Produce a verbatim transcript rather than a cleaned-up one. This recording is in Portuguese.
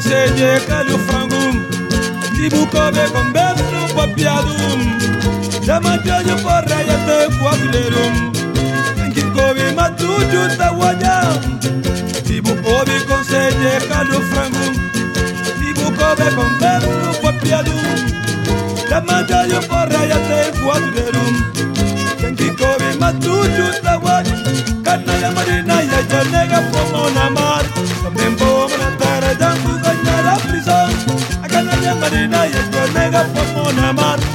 consegue calho frango Tibu kobe com beso papiadum Chama jojo porra e até quadrilhum Quem kobe matuju da wajam Tibu kobe consegue calho frango Tibu kobe com beso papiadum Chama jojo porra e até quadrilhum Quem kobe matuju da wajam Canaya marina e a janega pomo na mar Também pomo na terra jangu ganhar a prisão A canaya marina e a janega pomo na mar